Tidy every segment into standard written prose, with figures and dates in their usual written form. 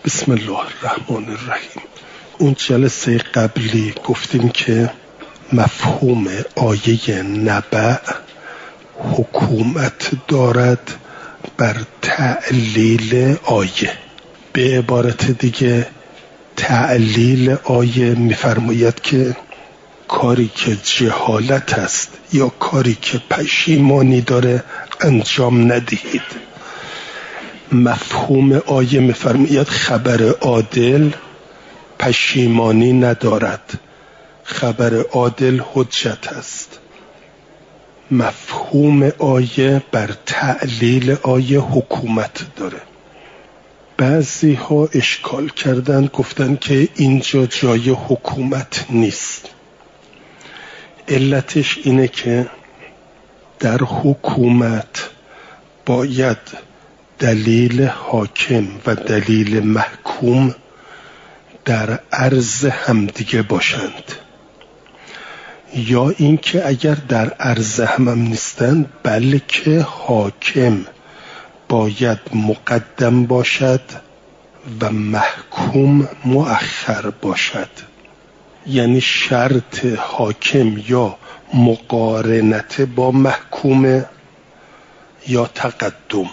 بسم الله الرحمن الرحیم. اون جلسه قبلی گفتیم که مفهوم آیه نبأ حکومت دارد بر تعلیل آیه. به عبارت دیگه تعلیل آیه می‌فرماید که کاری که جهالت است یا کاری که پشیمانی داره انجام ندهید. مفهوم آیه می‌فرماید خبر عادل پشیمانی ندارد، خبر عادل حجت است. مفهوم آیه بر تعلیل آیه حکومت داره. بعضی ها اشکال کردن، گفتن که اینجا جای حکومت نیست. علتش اینه که در حکومت باید دلیل حاکم و دلیل محکوم در عرض همدیگه باشند، یا اینکه اگر در عرض هم نیستند بلکه حاکم باید مقدم باشد و محکوم مؤخر باشد. یعنی شرط حاکم یا مقارنت با محکوم یا تقدم،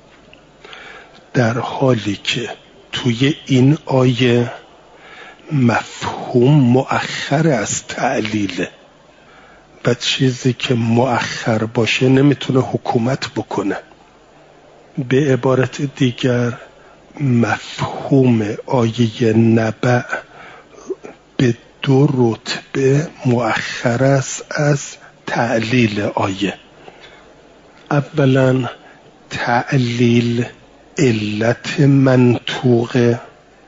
در حالی که توی این آیه مفهوم مؤخر از تعلیله و چیزی که مؤخر باشه نمیتونه حکومت بکنه. به عبارت دیگر مفهوم آیه نبأ به دو رتبه مؤخر است از تعلیل آیه. اولا تعلیل علت منطوقه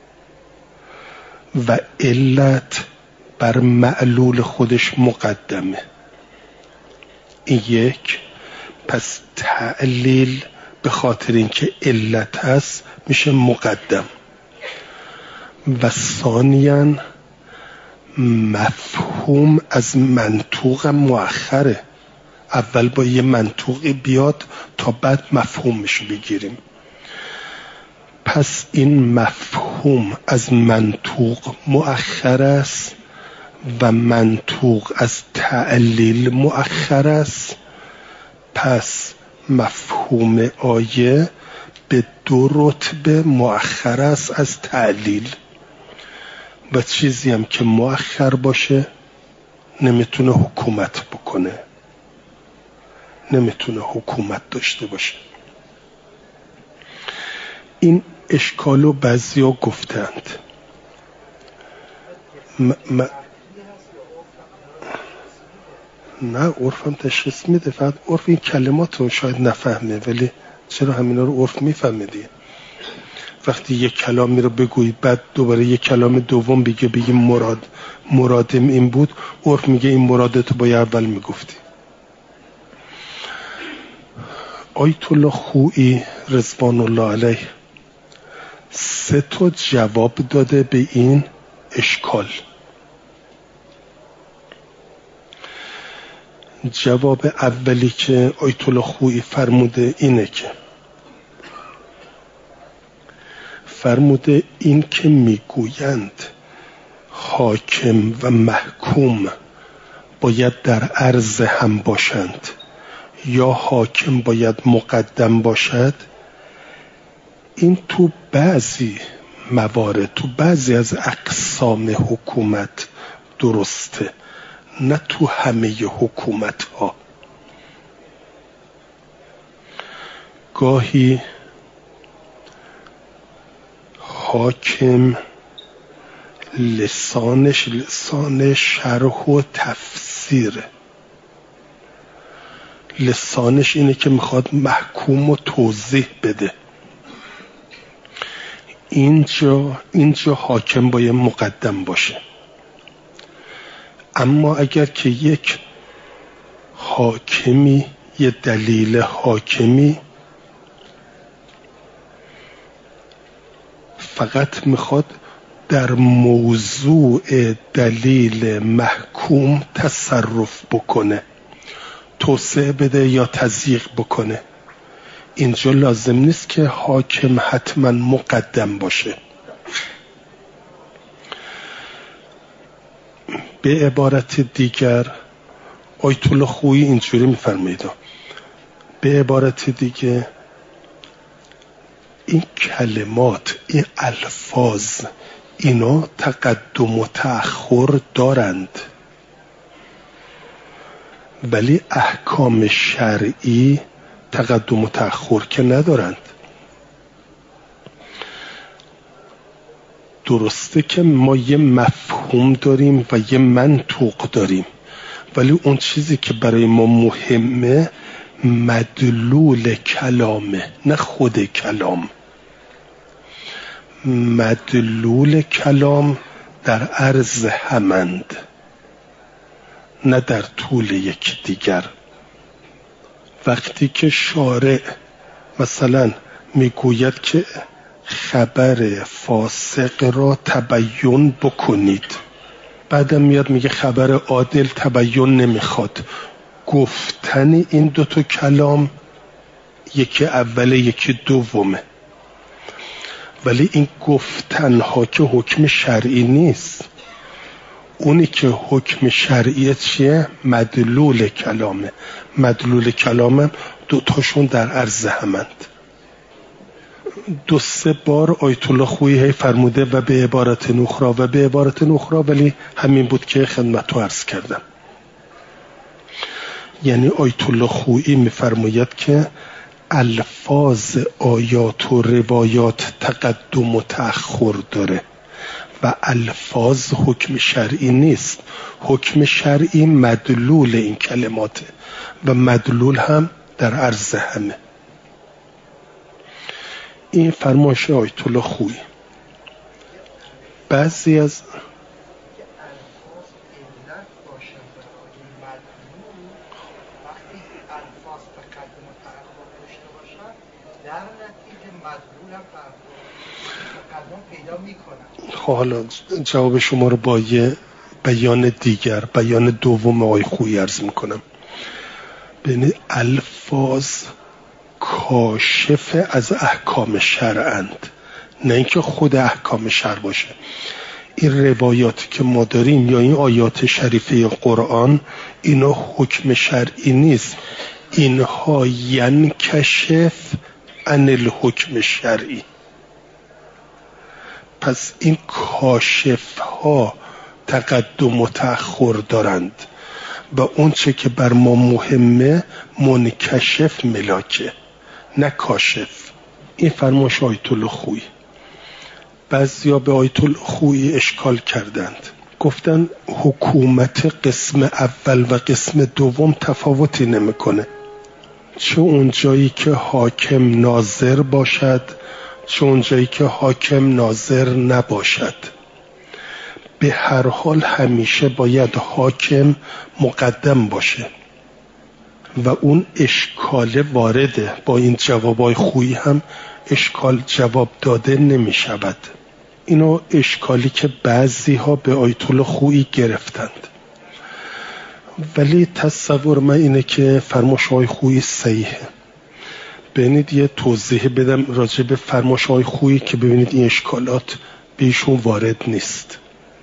و علت بر معلول خودش مقدمه. این یک. پس تعلیل به خاطر اینکه علت هست میشه مقدم. و ثانیاً مفهوم از منطوق مؤخره. اول با یه منطوقی بیاد تا بعد مفهومش بگیریم. پس این مفهوم از منطوق مؤخر است و منطوق از تعلیل مؤخر است. پس مفهوم آیه به دو رتبه مؤخر است از تعلیل و چیزی هم که مؤخر باشه نمیتونه حکومت بکنه، نمیتونه حکومت داشته باشه. این اشکالو بعضیا گفتند. نه عرفم تشخیص میده، فقط عرف این کلمات رو شاید نفهمه، ولی چرا همینا رو عرف میفهمه دیگه. وقتی یک کلامی رو بگویید بعد دوباره یک کلام دوم بگی مرادم این بود، عرف میگه این مرادتو باید اول میگفتی. آیت الله خویی رضوان الله علیه 3 جواب داده به این اشکال. جواب اولی که آیت الله خویی فرموده اینه که این که میگویند حاکم و محکوم باید در عرض هم باشند یا حاکم باید مقدم باشد، این تو بعضی موارد، تو بعضی از اقسام حکومت درسته، نه تو همه حکومت ها. گاهی حاکم لسانش لسان شرح و تفسیره. لسانش اینه که میخواد محکوم و توضیح بده. اینجا حاکم باید مقدم باشه. اما اگر که یک حاکمی، یه دلیل حاکمی فقط میخواد در موضوع دلیل محکوم تصرف بکنه، توسعه بده یا تضییق بکنه، اینجا لازم نیست که حاکم حتما مقدم باشه. به عبارت دیگر آیت الله خویی اینجوری میفرمایید، به عبارت دیگه این کلمات، این الفاظ، اینا تقدم و تأخر دارند، ولی احکام شرعی تقدم و تأخر که ندارند. درسته که ما یه مفهوم داریم و یه منطوق داریم، ولی اون چیزی که برای ما مهمه مدلول کلامه، نه خود کلام. مدلول کلام در عرض همند، نه در طول یکدیگر. وقتی که شارع مثلا میگوید که خبر فاسق را تبیین بکنید، بعدم میاد میگه خبر عادل تبیین نمیخواد، گفتن این دوتا کلام یکی اوله یکی دومه، ولی این گفتن ها که حکم شرعی نیست. اونی که حکم شرعی چیه؟ مدلول کلامه. مدلول کلامم دوتاشون در عرض همند. 2-3 بار آیت الله خویی فرموده و به عبارت نخرى و به عبارت نخرى، ولی همین بود که خدمتو عرض کردم. یعنی آیت الله خویی میفرماید که الفاظ آیات و روایات تقدم و تأخر داره و الفاظ حکم شرعی نیست. حکم شرعی مدلول این کلماته و مدلول هم در عرض همه. این فرمایش آیت الله خویی. بعضی از حالا جواب شما رو با یه بیان دیگر، بیان دوم آقای خویی عرض میکنم. ببینید الفاظ کاشف از احکام شرعند، نه اینکه خود احکام شرع باشه. این روایاتی که ما داریم یا این آیات شریفه قرآن، اینا حکم شرعی نیست، اینها ینکشف عن الحکم شرعی. پس این کاشف ها تقدم و تأخر دارند و اون چه که بر ما مهمه منکشف ملاکه، نه کاشف. این فرمایش آیت الله خویی. بعضیا به آیت الله خویی اشکال کردند، گفتن حکومت قسم اول و قسم دوم تفاوتی نمیکنه، چه اون جایی که حاکم ناظر باشد چه اون جایی که حاکم ناظر نباشد. به هر حال همیشه باید حاکم مقدم باشه و اون اشکال وارده. با این جوابای خویی هم اشکال جواب داده نمی شود. اینو اشکالی که بعضی ها به آیت الله خویی گرفتند، ولی تصور من اینه که فرمایش‌های خویی صحیحه. ببینید یه توضیح بدم راجع به فرمایش‌های خویی که ببینید این اشکالات به ایشون وارد نیست.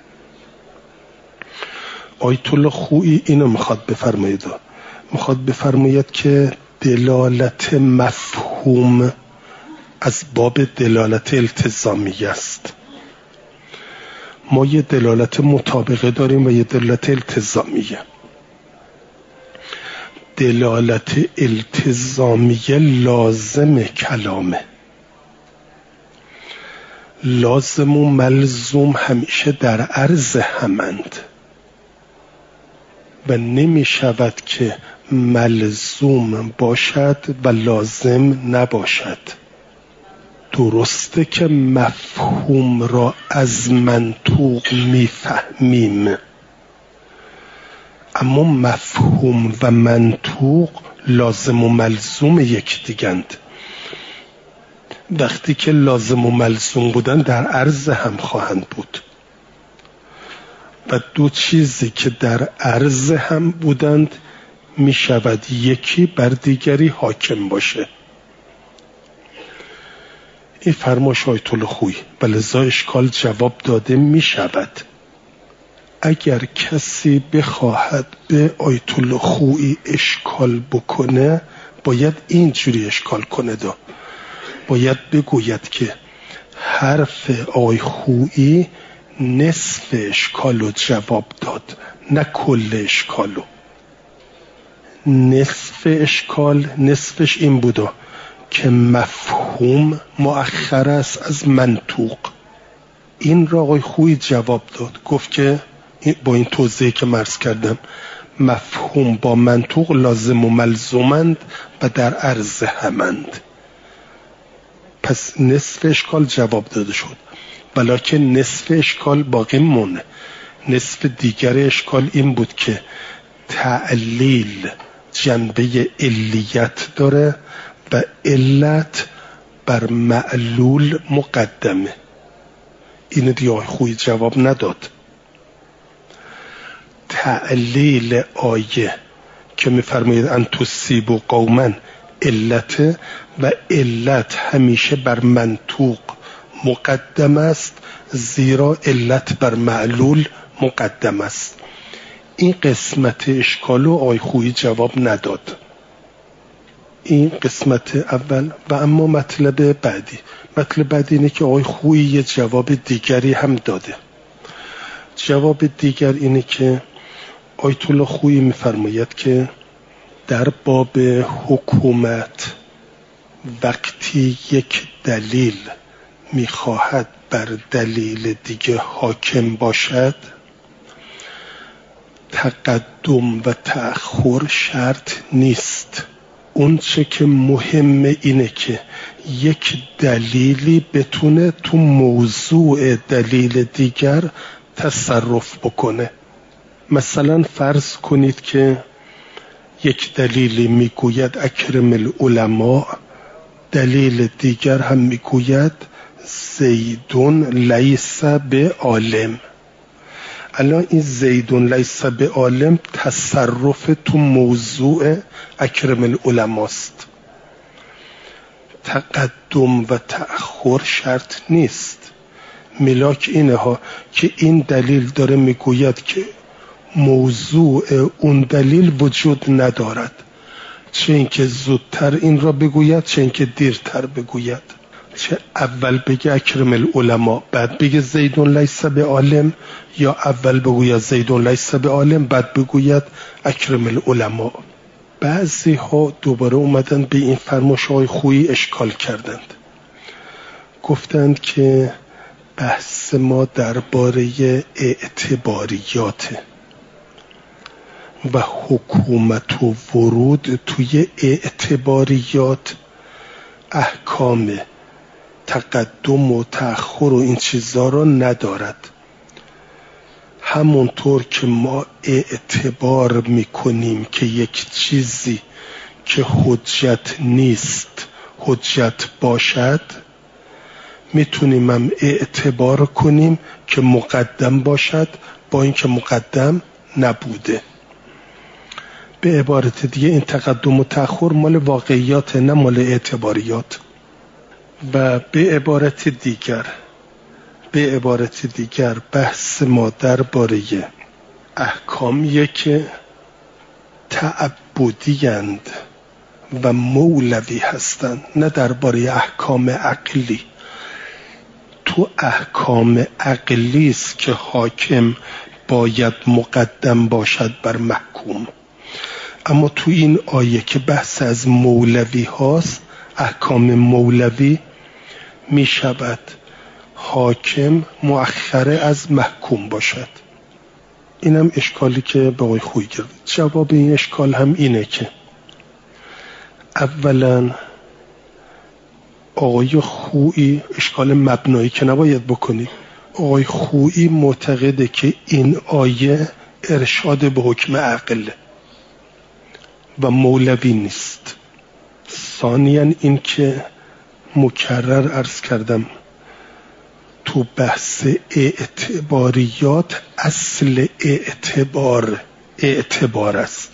آیت الله خویی اینو میخواد بفرماید، میخواد بفرماید که دلالت مفهوم از باب دلالت التزامی است. ما یه دلالت مطابقه داریم و یه دلالت التزامیه. دلالت التزامیه لازم کلامه. لازم و ملزوم همیشه در عرض همند و نمی شود که ملزوم باشد و لازم نباشد. درسته که مفهوم را از منطوق میفهمیم، اما مفهوم و منطوق لازم و ملزوم یکدیگند. وقتی که لازم و ملزوم بودن در عرض هم خواهند بود و دو چیزی که در عرض هم بودند می شود یکی بر دیگری حاکم باشه. این فرمایش آیت الله خویی، و لذا اشکال جواب داده می شود. اگر کسی بخواهد به آیت الله خویی اشکال بکنه باید اینجوری اشکال کنه باید بگوید که حرف آقای خویی نصف اشکالو جواب داد، نه کل اشکالو. نصفش این بوده که مفهوم مؤخر است از منطوق. این را آقای خویی جواب داد، گفت که با این توضیحی که عرض کردم مفهوم با منطوق لازم و ملزومند و در عرض همند. پس نصف اشکال جواب داده شد، ولکن نصف اشکال باقی مونه. نصف دیگر اشکال این بود که تعلیل جنبه علیت داره و علت بر معلول مقدمه. این دیگه آقای خویی جواب نداد. تعلیل آیه که می‌فرماید ان تصیبوا قوما علت و علت همیشه بر منطوق مقدم است، زیرا علت بر معلول مقدم است. این قسمت اشکالو آقای خویی جواب نداد. این قسمت اول. و اما مطلب بعدی اینه که آقای خویی یه جواب دیگری هم داده. جواب دیگر اینه که آیت الله خویی می‌فرماید که در باب حکومت وقتی یک دلیل می‌خواهد بر دلیل دیگه حاکم باشد، تقدم و تأخر شرط نیست. اون چه که مهمه اینه که یک دلیلی بتونه تو موضوع دلیل دیگر تصرف بکنه. مثلا فرض کنید که یک دلیلی میگوید اکرم العلماء، دلیل دیگر هم میگوید زیدون لیس به عالم. الان این زیدون لیس به عالم تصرف تو موضوع اکرم العلماء است. تقدم و تأخر شرط نیست. ملاک اینه ها که این دلیل داره میگوید که موضوع اون دلیل وجود ندارد، چه اینکه زودتر این را بگوید چه اینکه دیرتر بگوید، چه اول بگه اکرم العلماء بعد بگه زیدون لیس به عالم، یا اول بگوید زیدون لیس به عالم بعد بگوید اکرم العلماء. بعضی ها دوباره اومدن به این فرمایش‌های خویی اشکال کردند، گفتند که بحث ما درباره اعتباریاته و حکومت و ورود توی اعتباریات احکام تقدم و تأخر و این چیزا رو ندارد. همونطور که ما اعتبار میکنیم که یک چیزی که حجت نیست حجت باشد، میتونیم هم اعتبار کنیم که مقدم باشد با اینکه مقدم نبوده. به عبارت دیگه این تقدم و تأخر مال واقعیات نه مال اعتباریات. و به عبارت دیگر بحث ما درباره احکامیه که تعبدی‌اند و مولوی هستند، نه درباره احکام عقلی. تو احکام عقلی است که حاکم باید مقدم باشد بر محکوم، اما تو این آیه که بحث از مولوی هاست، احکام مولوی می شود حاکم مؤخره از محکوم باشد. اینم اشکالی که به آقای خویی گرفت. جواب این اشکال هم اینه که اولا آقای خویی، اشکال مبنایی که نباید بکنی، آقای خویی معتقده که این آیه ارشاد به حکم عقل و مولوی نیست. ثانیاً این که مکرر عرض کردم تو بحث اعتباریات اصل اعتبار است،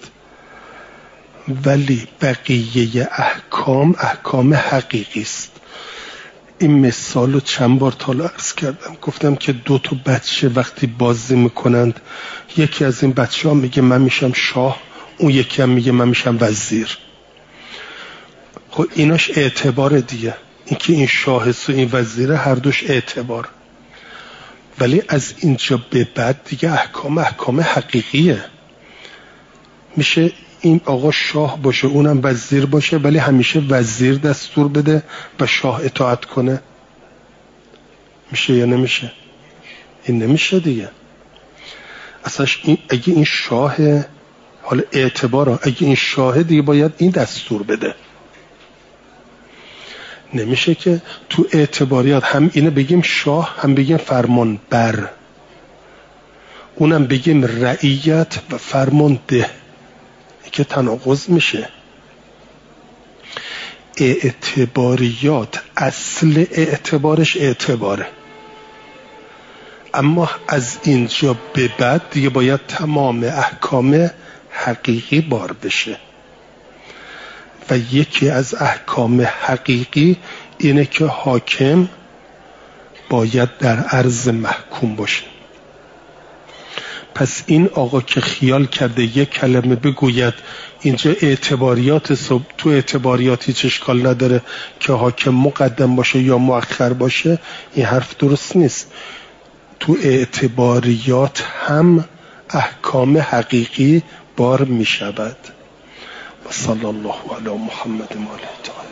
ولی بقیه احکام حقیقی است. این مثال رو چند بار تا عرض کردم، گفتم که 2 بچه وقتی بازی میکنند، یکی از این بچه ها میگه من میشم شاه، اون یکی هم میگه من میشم وزیر. خب ایناش اعتبار دیگه، این که این شاه و این وزیره هر دوش اعتبار. ولی از اینجا به بعد دیگه احکام حقیقیه. میشه این آقا شاه باشه اونم وزیر باشه، ولی همیشه وزیر دستور بده و شاه اطاعت کنه؟ میشه یا نمیشه؟ این نمیشه دیگه. اصلا اگه این شاه، حالا اعتباره، اگه این شاه دیگه باید این دستور بده. نمیشه که تو اعتباریات هم اینو بگیم شاه هم بگیم فرمان بر، اونم بگیم رعیت و فرمان ده، که تناقض میشه. اعتباریات اصل اعتبارش اعتباره، اما از اینجا به بعد دیگه باید تمام احکام حقیقی بار بشه و یکی از احکام حقیقی اینه که حاکم باید در عرض محکوم باشه. پس این آقا که خیال کرده یک کلمه بگوید اینجا اعتباریات، تو اعتباریات هیچ اشکال نداره که حاکم مقدم باشه یا مؤخر باشه، این حرف درست نیست. تو اعتباریات هم احکام حقیقی بار می شود. و صلی الله علی محمد و آله.